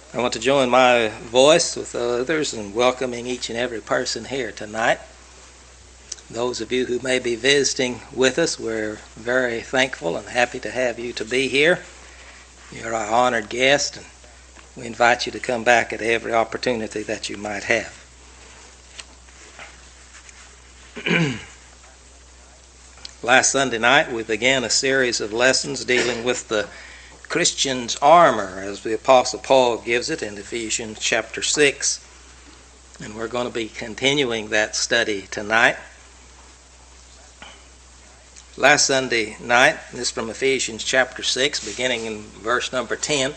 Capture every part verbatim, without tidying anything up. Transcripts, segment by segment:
I want to join my voice with others in welcoming each and every person here tonight. Those of you who may be visiting with us, we're very thankful and happy to have you to be here. You're our honored guest, and we invite you to come back at every opportunity that you might have. Last Sunday night, we began a series of lessons dealing with the Christian's armor, as the Apostle Paul gives it in Ephesians chapter six. And we're going to be continuing that study tonight. Last Sunday night, this is from Ephesians chapter six, beginning in verse number ten.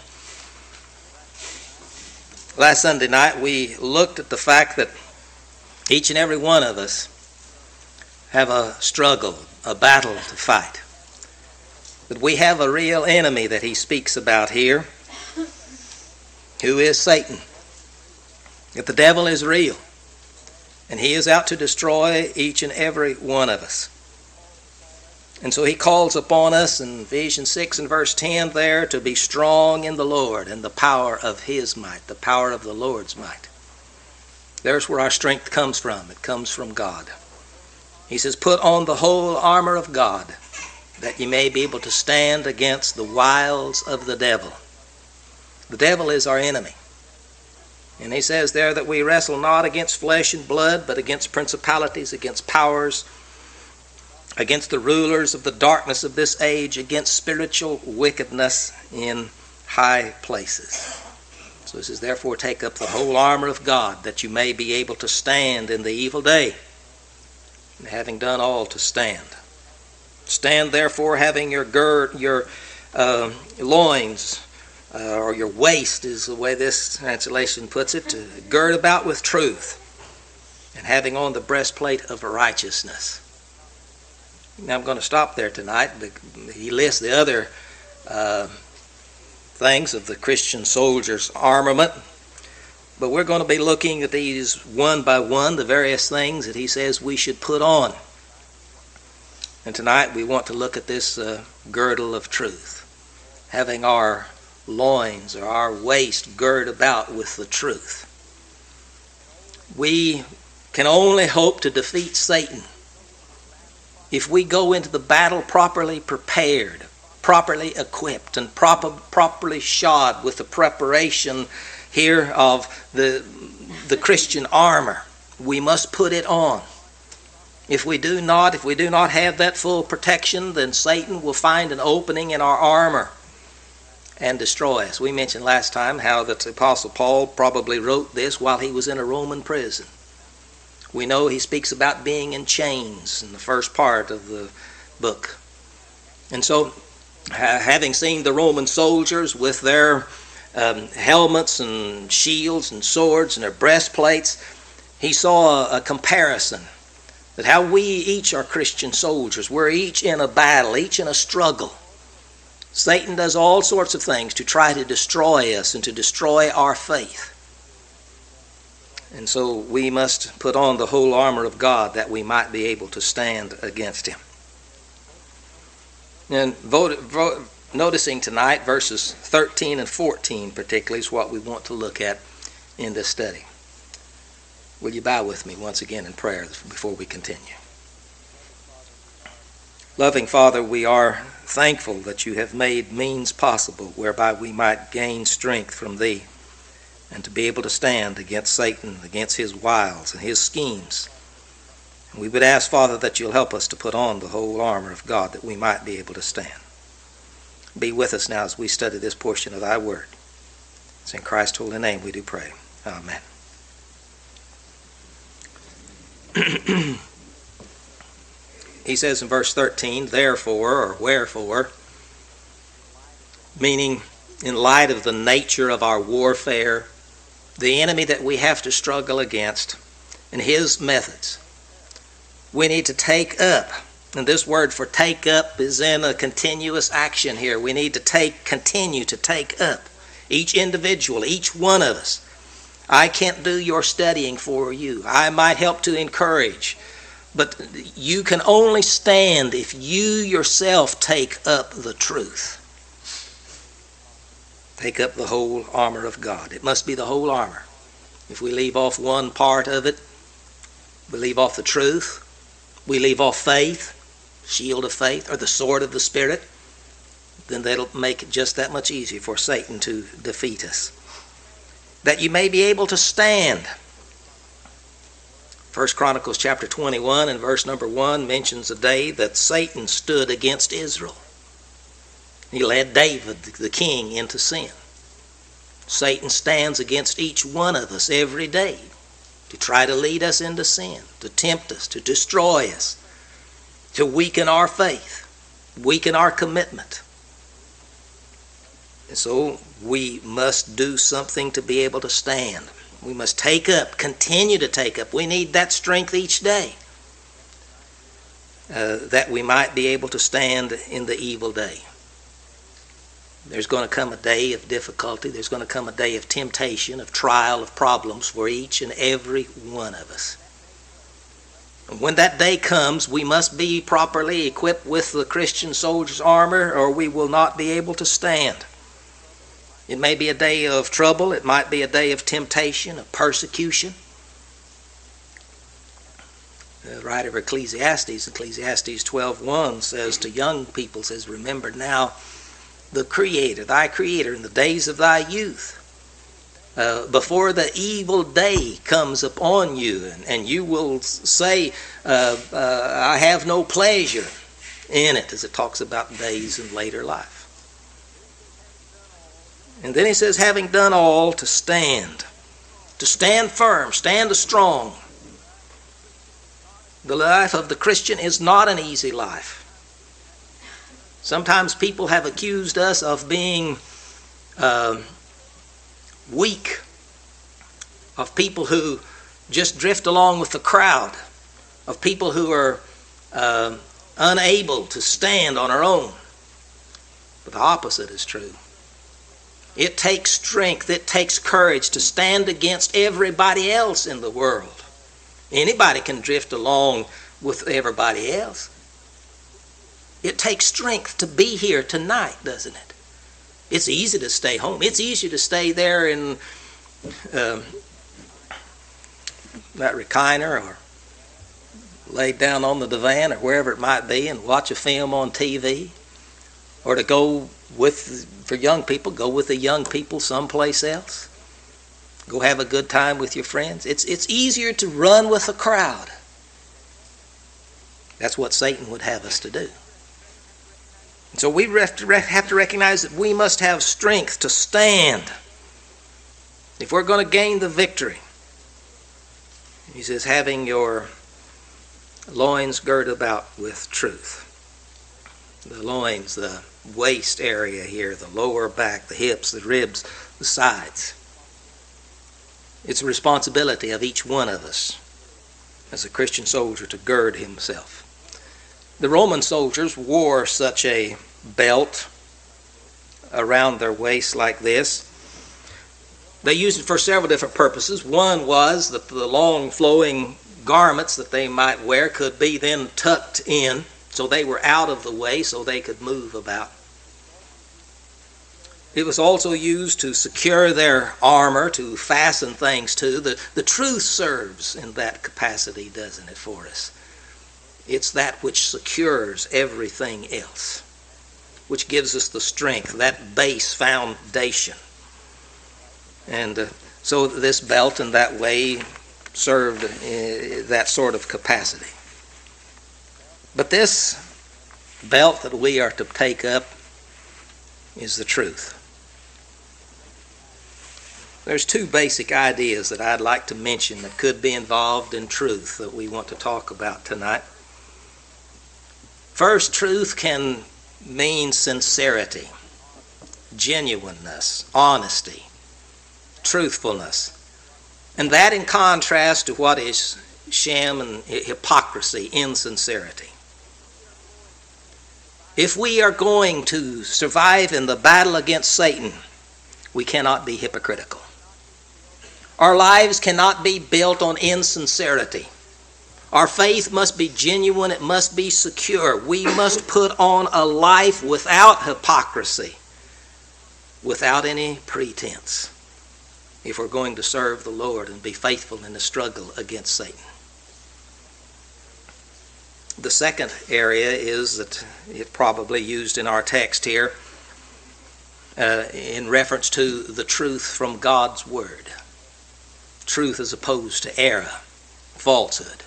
Last Sunday night, we looked at the fact that each and every one of us have a struggle, a battle to fight. That we have a real enemy that he speaks about here, who is Satan. That the devil is real, and he is out to destroy each and every one of us. And so he calls upon us in Ephesians six and verse ten there to be strong in the Lord and the power of his might, the power of the Lord's might. There's where our strength comes from. It comes from God. He says, put on the whole armor of God, that ye may be able to stand against the wiles of the devil. The devil is our enemy. And he says there that we wrestle not against flesh and blood, but against principalities, against powers, against the rulers of the darkness of this age, against spiritual wickedness in high places. So he says, therefore take up the whole armor of God, that you may be able to stand in the evil day, and having done all to stand. Stand therefore, having your gird, your uh, loins, uh, or your waist is the way this translation puts it, to gird about with truth, and having on the breastplate of righteousness. Now I'm going to stop there tonight. He lists the other uh, things of the Christian soldier's armament, but we're going to be looking at these one by one, the various things that he says we should put on. And tonight we want to look at this uh, girdle of truth, having our loins or our waist girded about with the truth. We can only hope to defeat Satan if we go into the battle properly prepared, properly equipped, and proper, properly shod with the preparation here of the, the Christian armor. We must put it on. If we do not, if we do not have that full protection, then Satan will find an opening in our armor and destroy us. We mentioned last time how that the Apostle Paul probably wrote this while he was in a Roman prison. We know he speaks about being in chains in the first part of the book. And so, having seen the Roman soldiers with their um, helmets and shields and swords and their breastplates, he saw a, a comparison. That how we each are Christian soldiers. We're each in a battle, each in a struggle. Satan does all sorts of things to try to destroy us and to destroy our faith. And so we must put on the whole armor of God that we might be able to stand against him. And vote, vote, noticing tonight verses thirteen and fourteen particularly is what we want to look at in this study. Will you bow with me once again in prayer before we continue? Loving Father, we are thankful that you have made means possible whereby we might gain strength from thee and to be able to stand against Satan, against his wiles and his schemes. And we would ask, Father, that you'll help us to put on the whole armor of God that we might be able to stand. Be with us now as we study this portion of thy word. It's in Christ's holy name we do pray. Amen. He says in verse thirteen, therefore, or wherefore, meaning in light of the nature of our warfare, the enemy that we have to struggle against, and his methods, we need to take up. And this word for take up is in a continuous action here. We need to take, continue to take up. Each individual, each one of us. I can't do your studying for you. I might help to encourage. But you can only stand if you yourself take up the truth. Take up the whole armor of God. It must be the whole armor. If we leave off one part of it, we leave off the truth, we leave off faith, shield of faith, or the sword of the Spirit, then that'll make it just that much easier for Satan to defeat us. That you may be able to stand. First Chronicles chapter twenty-one and verse number one mentions a day that Satan stood against Israel. He led David, the king, into sin. Satan stands against each one of us every day to try to lead us into sin, to tempt us, to destroy us, to weaken our faith, weaken our commitment. And so we must do something to be able to stand. We must take up, continue to take up. We need that strength each day, uh, that we might be able to stand in the evil day. There's going to come a day of difficulty. There's going to come a day of temptation, of trial, of problems for each and every one of us. And when that day comes, we must be properly equipped with the Christian soldier's armor, or we will not be able to stand. It may be a day of trouble. It might be a day of temptation, of persecution. The writer of Ecclesiastes, Ecclesiastes twelve one, says to young people, says, remember now the Creator, thy Creator, in the days of thy youth, uh, before the evil day comes upon you, and, and you will say, uh, uh, I have no pleasure in it, as it talks about days in later life. And then he says, having done all, to stand, to stand firm, stand strong. The life of the Christian is not an easy life. Sometimes people have accused us of being uh, weak, of people who just drift along with the crowd, of people who are uh, unable to stand on our own. But the opposite is true. It takes strength, it takes courage to stand against everybody else in the world. Anybody can drift along with everybody else. It takes strength to be here tonight, doesn't it? It's easy to stay home. It's easy to stay there in um, that recliner or lay down on the divan or wherever it might be and watch a film on T V. Or to go with, for young people, go with the young people someplace else. Go have a good time with your friends. It's, it's easier to run with a crowd. That's what Satan would have us to do. And so we have to, have to recognize that we must have strength to stand if we're going to gain the victory. He says, having your loins girt about with truth. The loins, the waist area here, the lower back, the hips, the ribs, the sides. It's a responsibility of each one of us as a Christian soldier to gird himself. The Roman soldiers wore such a belt around their waist like this. They used it for several different purposes. One was that the long flowing garments that they might wear could be then tucked in, so they were out of the way so they could move about. It was also used to secure their armor, to fasten things to. The, the truth serves in that capacity, doesn't it, for us? It's that which secures everything else, which gives us the strength, that base foundation. And uh, so this belt in that way served uh, that sort of capacity. But this belt that we are to take up is the truth. There's two basic ideas that I'd like to mention that could be involved in truth that we want to talk about tonight. First, truth can mean sincerity, genuineness, honesty, truthfulness. And that in contrast to what is sham and hypocrisy, insincerity. If we are going to survive in the battle against Satan, we cannot be hypocritical. Our lives cannot be built on insincerity. Our faith must be genuine. It must be secure. We must put on a life without hypocrisy. without any pretense if we're going to serve the Lord and be faithful in the struggle against Satan. The second area is that it probably used in our text here uh, in reference to the truth from God's Word. Truth as opposed to error, falsehood.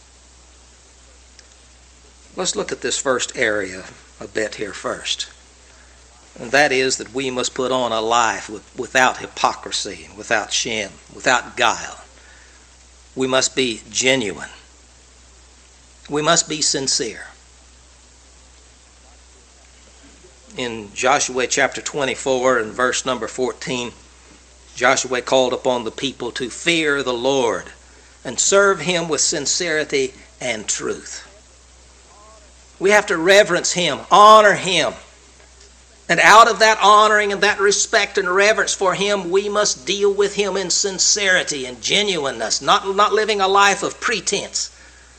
Let's look at this first area a bit here first. And that is that we must put on a life with, without hypocrisy, without shame, without guile. We must be genuine. We must be sincere. In Joshua chapter twenty-four and verse number fourteen, Joshua called upon the people to fear the Lord and serve Him with sincerity and truth. We have to reverence Him, honor Him. And out of that honoring and that respect and reverence for Him, we must deal with Him in sincerity and genuineness, not, not living a life of pretense.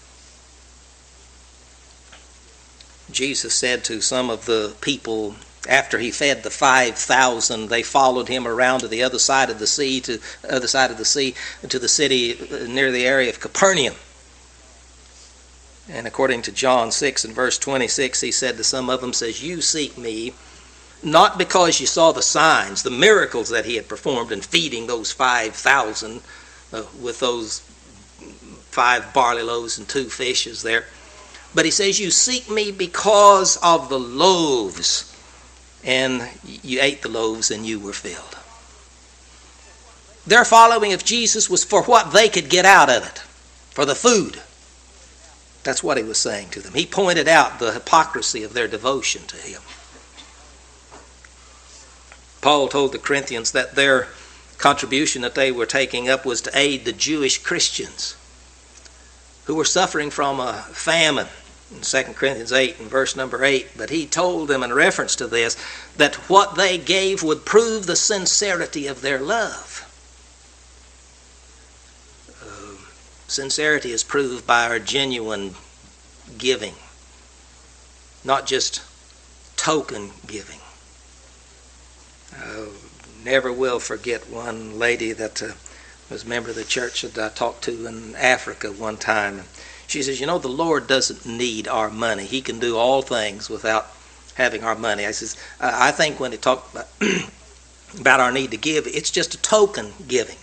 Jesus said to some of the people after He fed the five thousand, they followed Him around to the other side of the sea, to the other side of the sea, to the city near the area of Capernaum. And according to John six and verse twenty-six, He said to some of them, says, "You seek me not because you saw the signs, the miracles that He had performed in feeding those five thousand uh, with those five barley loaves and two fishes there. But He says, you seek me because of the loaves. And you ate the loaves and you were filled." Their following of Jesus was for what they could get out of it, for the food. That's what He was saying to them. He pointed out the hypocrisy of their devotion to Him. Paul told the Corinthians that their contribution that they were taking up was to aid the Jewish Christians who were suffering from a famine in Second Corinthians eight and verse number eight. But he told them in reference to this that what they gave would prove the sincerity of their love. Uh, sincerity is proved by our genuine giving, not just token giving. Uh, never will forget one lady that uh, was a member of the church that I talked to in Africa one time. She says, "You know, the Lord doesn't need our money. He can do all things without having our money." I says, I think when it talked about, about our need to give, it's just a token giving.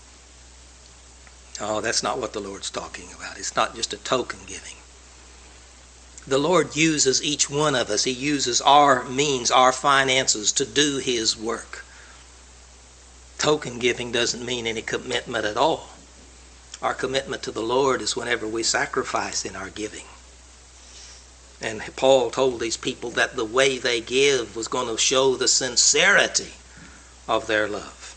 Oh, that's not what the Lord's talking about. It's not just a token giving. The Lord uses each one of us. He uses our means, our finances to do His work. Token giving doesn't mean any commitment at all. Our commitment to the Lord is whenever we sacrifice in our giving. And Paul told these people that the way they give was going to show the sincerity of their love.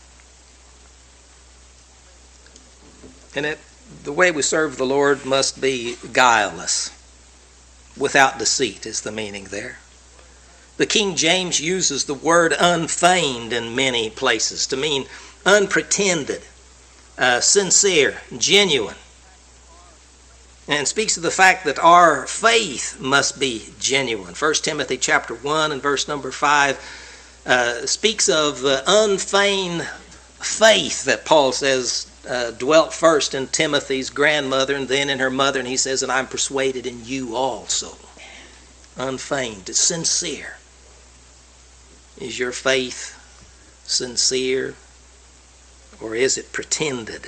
And it, the way we serve the Lord must be guileless. Without deceit is the meaning there. The King James uses the word unfeigned in many places to mean unpretended, uh, sincere, genuine. And speaks of the fact that our faith must be genuine. First Timothy chapter one and verse number five uh, speaks of the unfeigned faith that Paul says uh, dwelt first in Timothy's grandmother and then in her mother. And he says, "And I'm persuaded in you also." Unfeigned, it's sincere. Is your faith sincere, or is it pretended?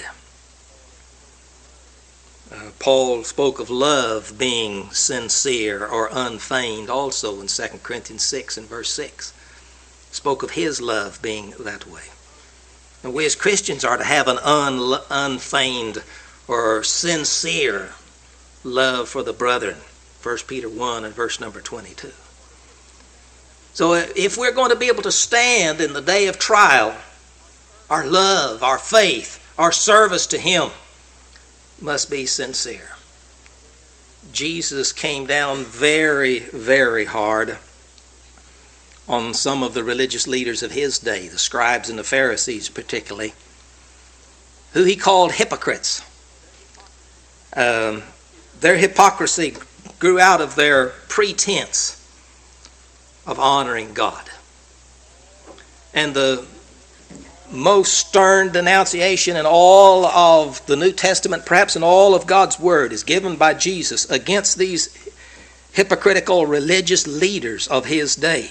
Uh, Paul spoke of love being sincere or unfeigned also in Second Corinthians six and verse six. Spoke of his love being that way. And we as Christians are to have an un, unfeigned or sincere love for the brethren. First Peter one and verse number twenty-two. So if we're going to be able to stand in the day of trial, our love, our faith, our service to Him must be sincere. Jesus came down very, very hard on some of the religious leaders of His day, the scribes and the Pharisees particularly, who He called hypocrites. Um, their hypocrisy grew out of their pretense of honoring God. And the most stern denunciation in all of the New Testament, perhaps in all of God's Word, is given by Jesus against these hypocritical religious leaders of his day.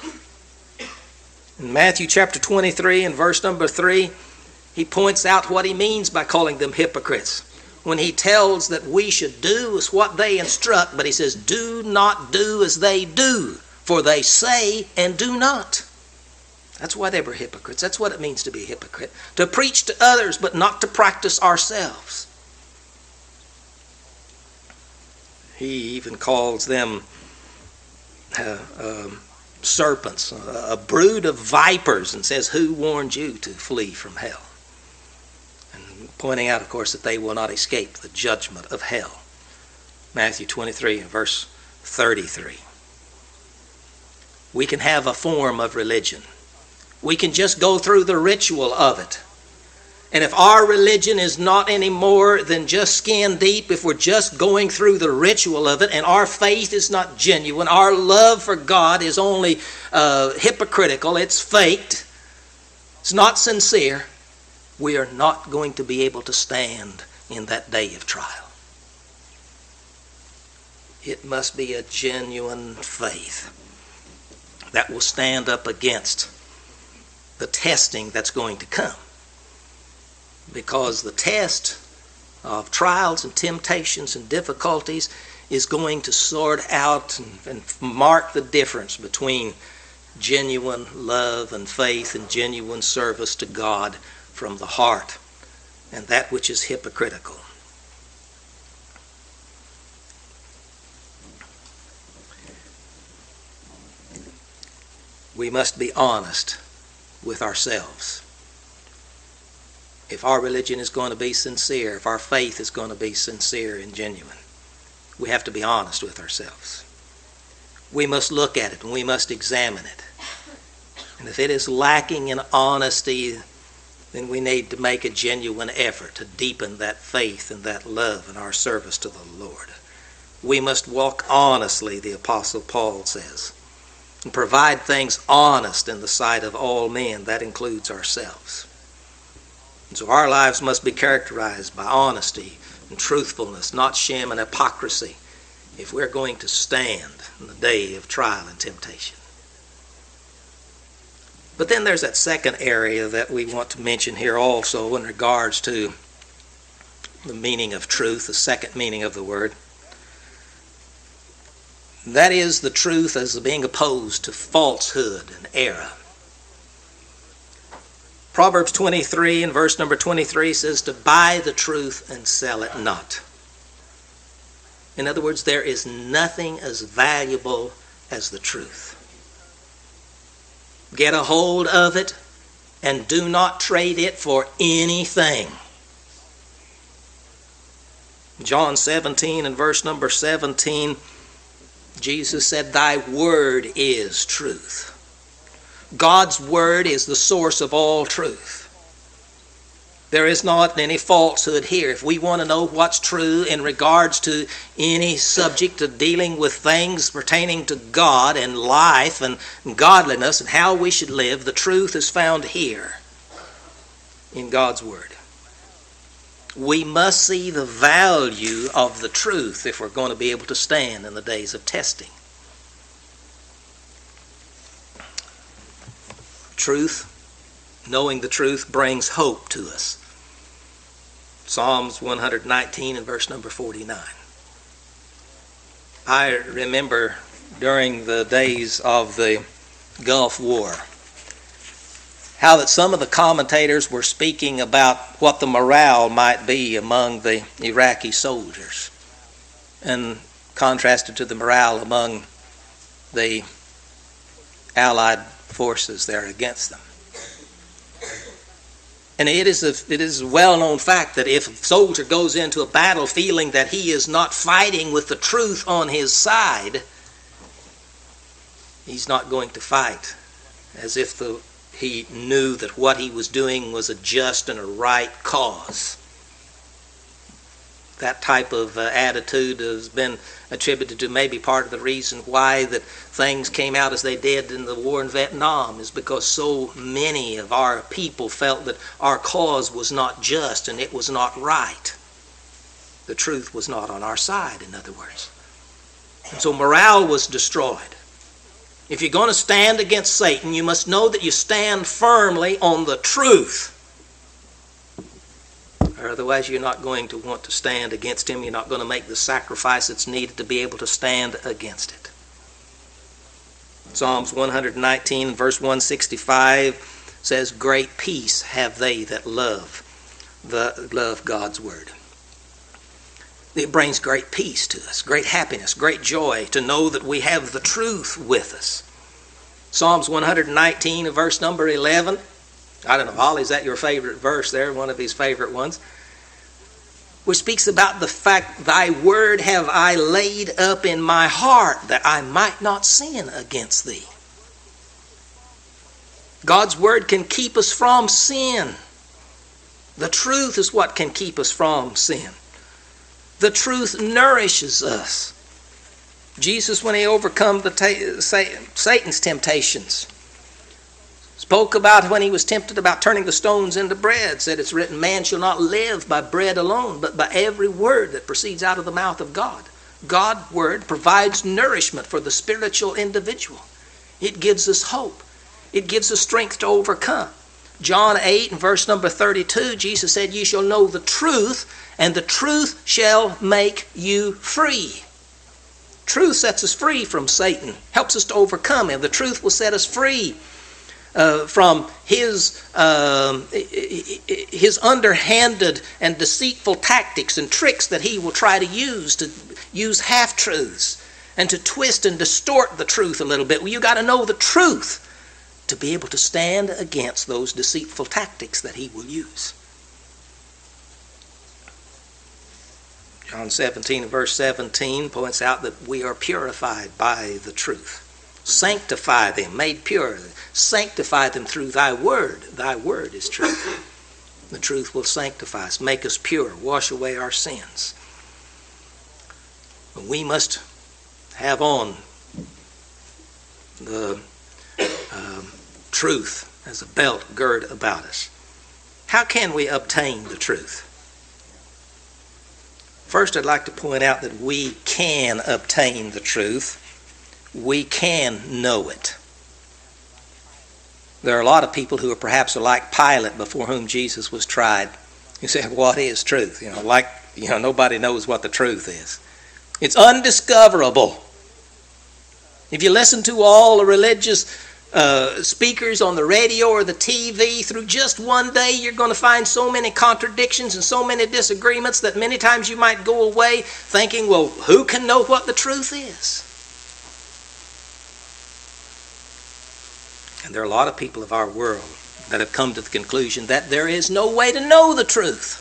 In Matthew chapter twenty-three and verse number three, he points out what he means by calling them hypocrites. When he tells that we should do as what they instruct, but he says, do not do as they do, for they say and do not. That's why they were hypocrites. That's what it means to be a hypocrite. To preach to others, but not to practice ourselves. He even calls them uh, um, serpents, a, a brood of vipers, and says, who warned you to flee from hell? And pointing out, of course, that they will not escape the judgment of hell. Matthew twenty-three and verse thirty-three. We can have a form of religion. We can just go through the ritual of it. And if our religion is not any more than just skin deep, if we're just going through the ritual of it and our faith is not genuine, our love for God is only uh, hypocritical, it's faked, it's not sincere, we are not going to be able to stand in that day of trial. It must be a genuine faith that will stand up against the testing that's going to come. Because the test of trials and temptations and difficulties is going to sort out and, and mark the difference between genuine love and faith and genuine service to God from the heart and that which is hypocritical. We must be honest with ourselves. If our religion is going to be sincere, if our faith is going to be sincere and genuine, we have to be honest with ourselves. We must look at it and we must examine it. And if it is lacking in honesty, then we need to make a genuine effort to deepen that faith and that love in our service to the Lord. We must walk honestly, the Apostle Paul says, and provide things honest in the sight of all men. That includes ourselves. And so our lives must be characterized by honesty and truthfulness, not sham and hypocrisy, if we're going to stand in the day of trial and temptation. But then there's that second area that we want to mention here also in regards to the meaning of truth, the second meaning of the word. That is the truth as being opposed to falsehood and error. Proverbs twenty-three and verse number twenty-three says to buy the truth and sell it not. In other words, there is nothing as valuable as the truth. Get a hold of it and do not trade it for anything. John seventeen and verse number seventeen, Jesus said, thy word is truth. God's word is the source of all truth. There is not any falsehood here. If we want to know what's true in regards to any subject of dealing with things pertaining to God and life and godliness and how we should live, the truth is found here in God's word. We must see the value of the truth if we're going to be able to stand in the days of testing. Truth, knowing the truth, brings hope to us. Psalms one nineteen and verse number forty-nine. I remember during the days of the Gulf War how that some of the commentators were speaking about what the morale might be among the Iraqi soldiers and contrasted to the morale among the Allied forces there against them. And it is a, it is a well-known fact that if a soldier goes into a battle feeling that he is not fighting with the truth on his side, he's not going to fight as if the, he knew that what he was doing was a just and a right cause. That type of uh, attitude has been attributed to maybe part of the reason why that things came out as they did in the war in Vietnam, is because so many of our people felt that our cause was not just and it was not right. The truth was not on our side, in other words. And so morale was destroyed. If you're going to stand against Satan, you must know that you stand firmly on the truth. Or otherwise you're not going to want to stand against him. You're not going to make the sacrifice that's needed to be able to stand against it. Psalms one nineteen, verse one sixty-five says, "Great peace have they that love the love God's word." It brings great peace to us, great happiness, great joy to know that we have the truth with us. Psalms one nineteen, verse number eleven. I don't know, Ollie, is that your favorite verse there? One of his favorite ones. Which speaks about the fact, "Thy word have I laid up in my heart, that I might not sin against thee." God's word can keep us from sin. The truth is what can keep us from sin. The truth nourishes us. Jesus, when he overcome the ta- Satan's temptations, spoke about when he was tempted about turning the stones into bread, said it's written, "Man shall not live by bread alone, but by every word that proceeds out of the mouth of God." God's word provides nourishment for the spiritual individual. It gives us hope. It gives us strength to overcome. John eight and verse number thirty-two, Jesus said, "Ye shall know the truth, and the truth shall make you free." Truth sets us free from Satan, helps us to overcome him. The truth will set us free uh, from his, um, his underhanded and deceitful tactics and tricks that he will try to use, to use half-truths and to twist and distort the truth a little bit. Well, you got to know the truth to be able to stand against those deceitful tactics that he will use. John seventeen and verse seventeen points out that we are purified by the truth. Sanctify them, made pure. Sanctify them through thy word. Thy word is truth. The truth will sanctify us, make us pure, wash away our sins. But we must have on the um, truth as a belt gird about us. How can we obtain the truth? First, I'd like to point out that we can obtain the truth. We can know it. There are a lot of people who are perhaps like Pilate before whom Jesus was tried. You say, "What is truth?" You know, like, you know, nobody knows what the truth is. It's undiscoverable. If you listen to all the religious uh, speakers on the radio or the T V through just one day, you're going to find so many contradictions and so many disagreements that many times you might go away thinking, well, who can know what the truth is? And there are a lot of people of our world that have come to the conclusion that there is no way to know the truth.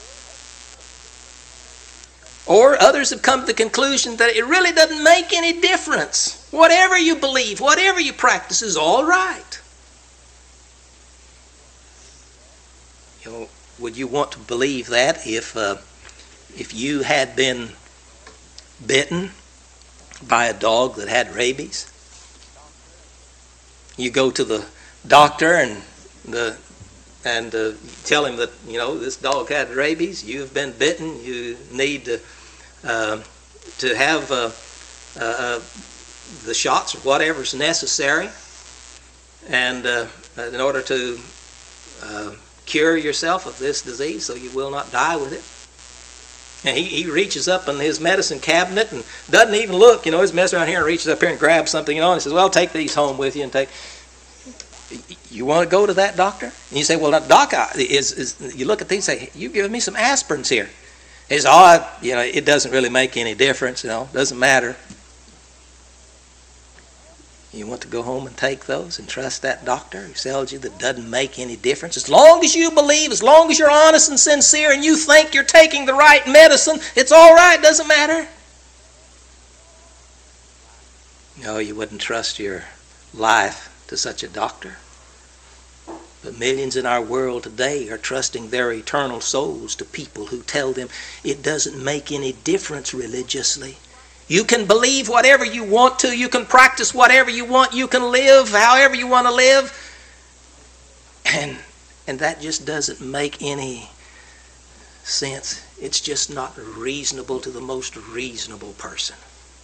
Or others have come to the conclusion that it really doesn't make any difference. Whatever you believe, whatever you practice is all right. You know, would you want to believe that if uh, if you had been bitten by a dog that had rabies? You go to the doctor and the and uh, tell him that, you know, this dog had rabies. You've been bitten. You need to uh, to have uh, uh, the shots or whatever's necessary, and uh, in order to uh, cure yourself of this disease, so you will not die with it. And he, he reaches up in his medicine cabinet and doesn't even look. You know, he's messing around here and reaches up here and grabs something, you know, and he says, "Well, take these home with you and take." You want to go to that doctor? And you say, "Well, doc, I, is, is you look at these and say, you give me some aspirins here." He says, "Oh, I, you know, it doesn't really make any difference. You know, doesn't matter." You want to go home and take those and trust that doctor who tells you that doesn't make any difference? As long as you believe, as long as you're honest and sincere and you think you're taking the right medicine, it's all right, doesn't matter. No, you wouldn't trust your life to such a doctor. But millions in our world today are trusting their eternal souls to people who tell them it doesn't make any difference religiously. You can believe whatever you want to. You can practice whatever you want. You can live however you want to live. And, and that just doesn't make any sense. It's just not reasonable to the most reasonable person.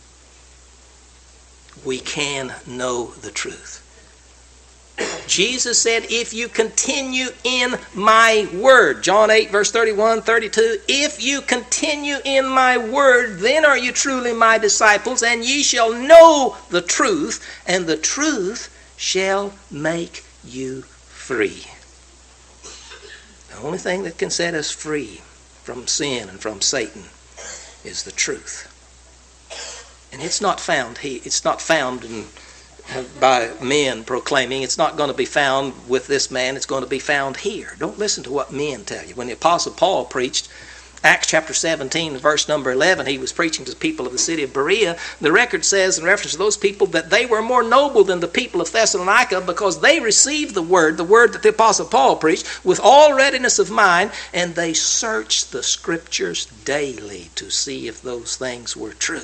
We can know the truth. Jesus said, if you continue in my word, John eight, verse thirty-one, thirty-two, if you continue in my word, then are you truly my disciples, and ye shall know the truth, and the truth shall make you free. The only thing that can set us free from sin and from Satan is the truth. And it's not found he it's not found in by men proclaiming. It's not going to be found with this man. It's going to be found here. Don't listen to what men tell you. When the Apostle Paul preached, Acts chapter seventeen, verse number eleven, he was preaching to the people of the city of Berea. The record says, in reference to those people, that they were more noble than the people of Thessalonica because they received the word, the word that the Apostle Paul preached, with all readiness of mind, and they searched the Scriptures daily to see if those things were true.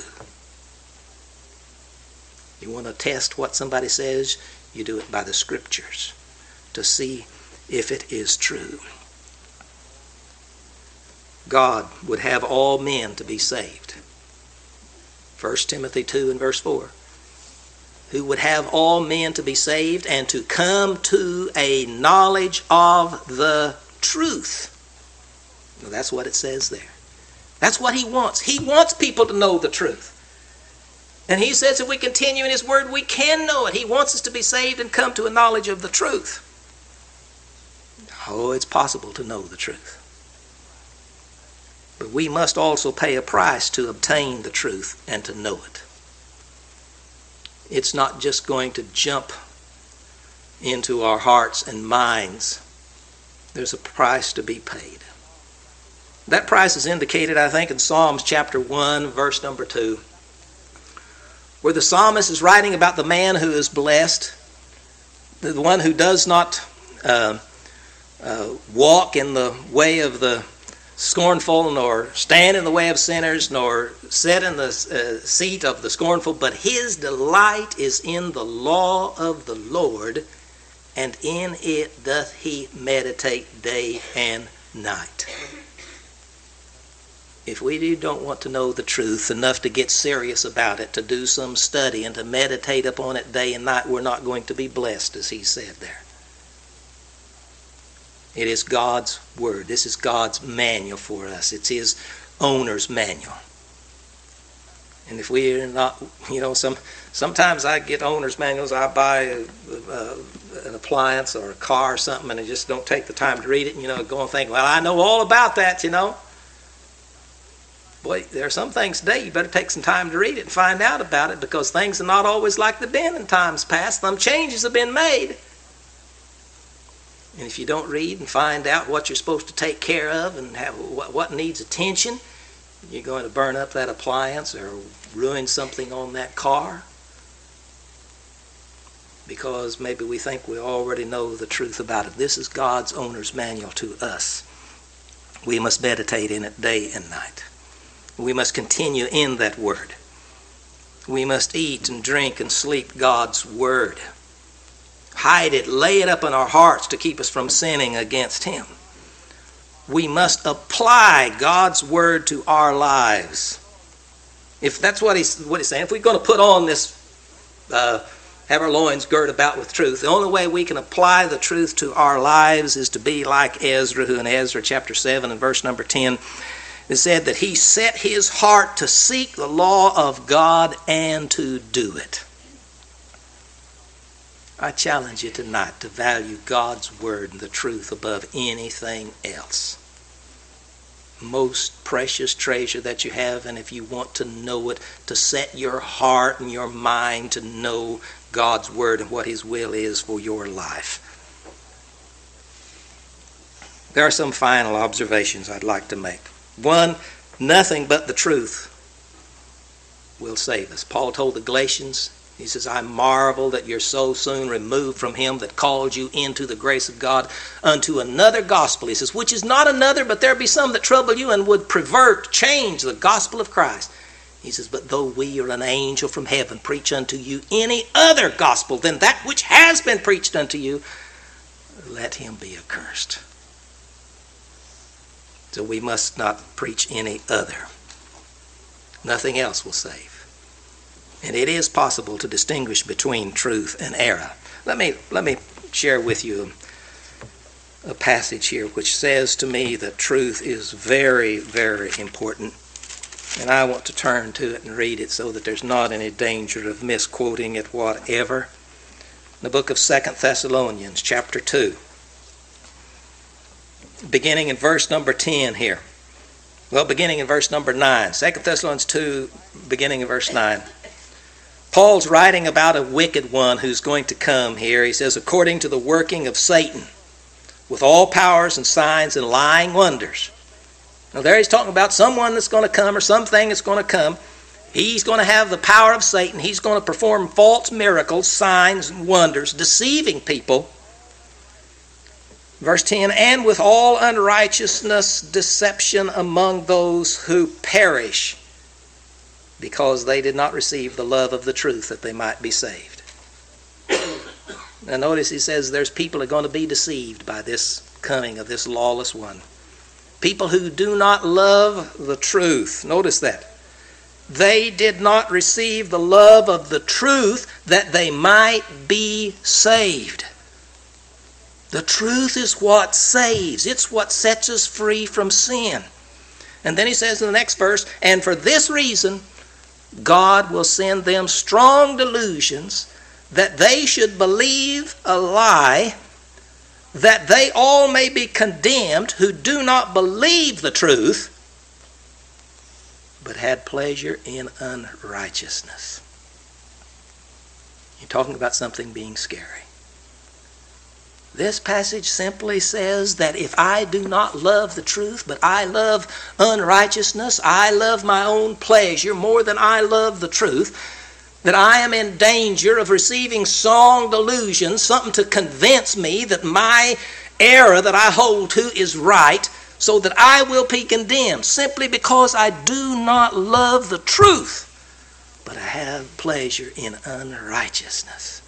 You want to test what somebody says, you do it by the Scriptures to see if it is true. God would have all men to be saved. First Timothy two and verse four. Who would have all men to be saved and to come to a knowledge of the truth. Well, that's what it says there. That's what he wants. He wants people to know the truth. And he says if we continue in his word, we can know it. He wants us to be saved and come to a knowledge of the truth. Oh, it's possible to know the truth. But we must also pay a price to obtain the truth and to know it. It's not just going to jump into our hearts and minds. There's a price to be paid. That price is indicated, I think, in Psalms chapter one, verse number two. Where the psalmist is writing about the man who is blessed, the one who does not uh, uh, walk in the way of the scornful, nor stand in the way of sinners, nor sit in the uh, seat of the scornful, but his delight is in the law of the Lord, and in it doth he meditate day and night. If we don't want to know the truth enough to get serious about it, to do some study and to meditate upon it day and night, we're not going to be blessed, as he said there. It is God's word. This is God's manual for us. It's his owner's manual. And if we're not, you know, some sometimes I get owner's manuals. I buy a, a, an appliance or a car or something, and I just don't take the time to read it. And, you know, go and think, well, I know all about that, you know. Boy, there are some things today you better take some time to read it and find out about it, because things are not always like they've been in times past. Some changes have been made. And if you don't read and find out what you're supposed to take care of and have what, what needs attention, you're going to burn up that appliance or ruin something on that car, because maybe we think we already know the truth about it. This is God's owner's manual to us. We must meditate in it day and night. We must continue in that word. We must eat and drink and sleep God's word. Hide it, lay it up in our hearts to keep us from sinning against him. We must apply God's word to our lives. If that's what he's, what he's saying, if we're going to put on this, uh, have our loins girt about with truth, the only way we can apply the truth to our lives is to be like Ezra, who in Ezra chapter seven and verse number ten, it said that he set his heart to seek the law of God and to do it. I challenge you tonight to value God's word and the truth above anything else. Most precious treasure that you have, and if you want to know it, to set your heart and your mind to know God's word and what his will is for your life. There are some final observations I'd like to make. One, nothing but the truth will save us. Paul told the Galatians, He says, I marvel that you're so soon removed from him that called you into the grace of God unto another gospel. He says, which is not another, but there be some that trouble you and would pervert, change the gospel of Christ. He says, but though we or an angel from heaven preach unto you any other gospel than that which has been preached unto you, let him be accursed. So we must not preach any other. Nothing else will save. And it is possible to distinguish between truth and error. Let me, let me share with you a passage here which says to me that truth is very, very important. And I want to turn to it and read it so that there's not any danger of misquoting it whatever. The book of Second Thessalonians, chapter two. Beginning in verse number ten here. Well, beginning in verse number nine. Second Thessalonians two, beginning in verse nine. Paul's writing about a wicked one who's going to come here. He says, according to the working of Satan, with all powers and signs and lying wonders. Now there he's talking about someone that's going to come or something that's going to come. He's going to have the power of Satan. He's going to perform false miracles, signs, and wonders, deceiving people. Verse ten, and with all unrighteousness, deception among those who perish, because they did not receive the love of the truth that they might be saved. Now notice he says there's people that are going to be deceived by this coming of this lawless one. People who do not love the truth. Notice that. They did not receive the love of the truth that they might be saved. The truth is what saves. It's what sets us free from sin. And then he says in the next verse, and for this reason, God will send them strong delusions that they should believe a lie, that they all may be condemned who do not believe the truth, but had pleasure in unrighteousness. You're talking about something being scary. This passage simply says that if I do not love the truth, but I love unrighteousness, I love my own pleasure more than I love the truth, that I am in danger of receiving strong delusions, something to convince me that my error that I hold to is right, so that I will be condemned simply because I do not love the truth, but I have pleasure in unrighteousness.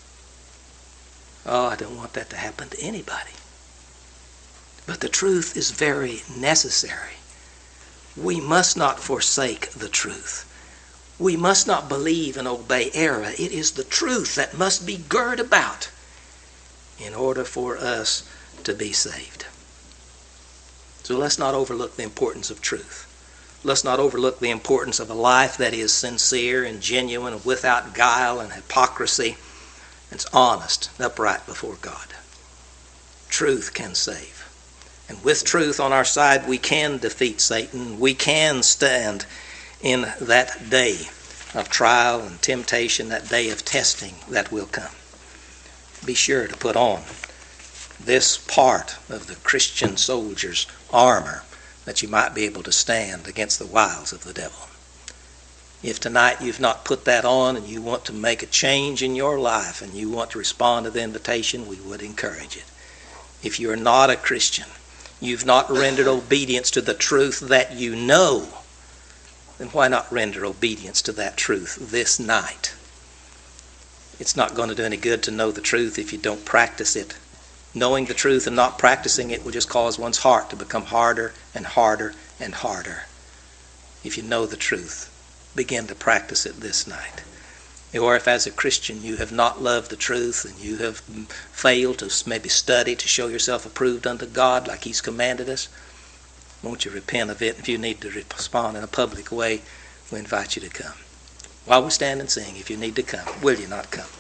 Oh, I don't want that to happen to anybody. But the truth is very necessary. We must not forsake the truth. We must not believe and obey error. It is the truth that must be girded about in order for us to be saved. So let's not overlook the importance of truth. Let's not overlook the importance of a life that is sincere and genuine and without guile and hypocrisy. It's honest and upright before God. Truth can save. And with truth on our side, we can defeat Satan. We can stand in that day of trial and temptation, that day of testing that will come. Be sure to put on this part of the Christian soldier's armor that you might be able to stand against the wiles of the devil. If tonight you've not put that on and you want to make a change in your life and you want to respond to the invitation, we would encourage it. If you're not a Christian, you've not rendered obedience to the truth that you know, then why not render obedience to that truth this night? It's not going to do any good to know the truth if you don't practice it. Knowing the truth and not practicing it will just cause one's heart to become harder and harder and harder. If you know the truth, begin to practice it this night. Or if as a Christian you have not loved the truth and you have failed to maybe study to show yourself approved unto God like He's commanded us, won't you repent of it? If you need to respond in a public way, we invite you to come. While we stand and sing, if you need to come, will you not come?